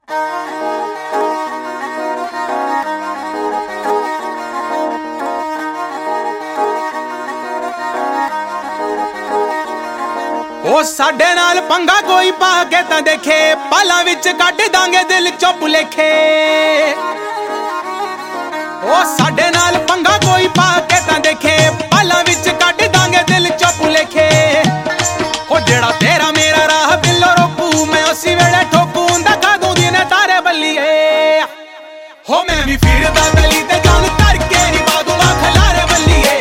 ਉਹ ਸਾਡੇ ਨਾਲ ਪੰਗਾ ਕੋਈ ਪਾ ਕੇ ਤਾਂ ਦੇਖੇ, ਪਾਲਾਂ ਵਿੱਚ ਕੱਢ ਦਾਂਗੇ ਦਿਲ ਚੋਂ ਭੁਲੇਖੇ। ਉਹ ਸਾਡੇ ਨਾਲ ਪੰਗਾ ਕੋਈ ਪਾ ਕੇ ਤਾਂ ਦੇਖੇ, ਪਾਲਾਂ ਵਿੱਚ ਕੱਢ ਦਾਂਗੇ ਦਿਲ ਚੋਂ ਭੁਲੇਖੇ। ਉਹ ਜਿਹੜਾ ਤੇਰਾ ਮੇਰਾ ਰਾਹ ਬਿੱਲੋ ਰੋਕੂ, ਮੈਂ ਉਸੇ ਵੇਲੇ ਠੋਕੂ, ਦਿਖਾ ਦੂੰ ਦਿਨੇ ਤਾਰੇ ਬੱਲੀਏ। ਹੋ ਮੈਂ ਵੀ ਫਿਰਦਾ ਗਲੀ ਤੇ ਜਾਨ ਕਰਕੇ ਨੀ ਪਾ ਦੂੰਗਾ ਖਲਾਰੇ ਬੱਲੀਏ।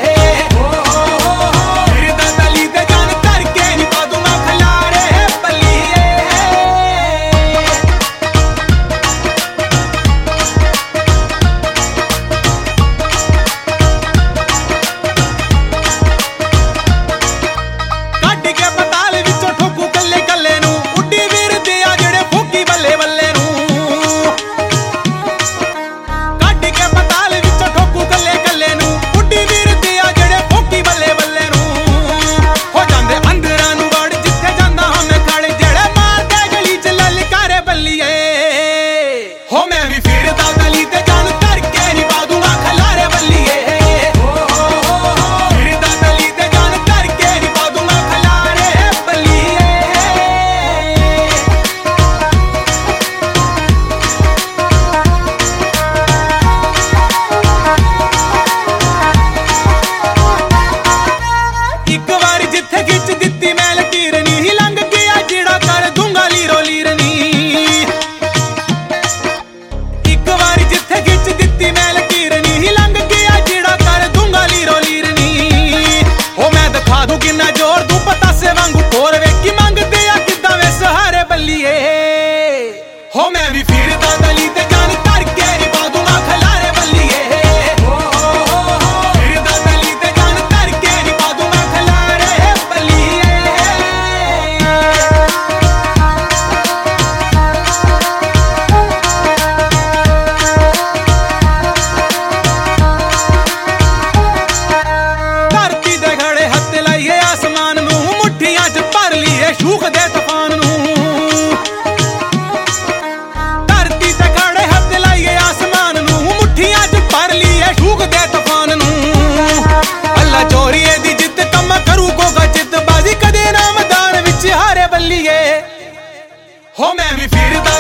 ਹੋ ਮੈਂ ਵੀ ਫਿਰਦਾ ਗਲੀ ਤੇ ਜਾਨ ਕਰਕੇ ਨੀ ਪਾ ਦੂੰਗਾ ਖਲਾਰੇ ਬੱਲੀਏ। ਫਿਰਦਾ ਗਲੀ ਤੇ ਜਾਨ ਕਰਕੇ ਨੀ ਪਾ ਦੂੰਗਾ ਖਲਾਰੇ ਬੱਲੀਏ। ਧਰਤੀ ਦੇ ਘੜੇ ਹੱਥ ਲਾਈਏ ਆਸਮਾਨ ਨੂੰ, ਮੁੱਠੀਆਂ 'ਚ ਭਰ ਲਈਏ ਸ਼ੂਖ ਦੇ ਤੂਫਾਨ ਨੂੰ। ਚੋਰੀਏ ਦੀ ਜਿੱਤ ਕੰਮ ਕਰੂ ਕੋਗਾ ਜਿੱਤ ਬਾਜ਼ੀ ਕਦੇ ਨਾ ਮੈਦਾਨ ਵਿੱਚ ਹਾਰੇ ਬੱਲੀਏ। ਹੋ ਮੈਂ ਵੀ ਫਿਰਦਾ